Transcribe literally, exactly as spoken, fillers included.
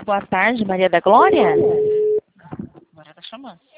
boa tarde, Maria da Glória? Agora tá chamando.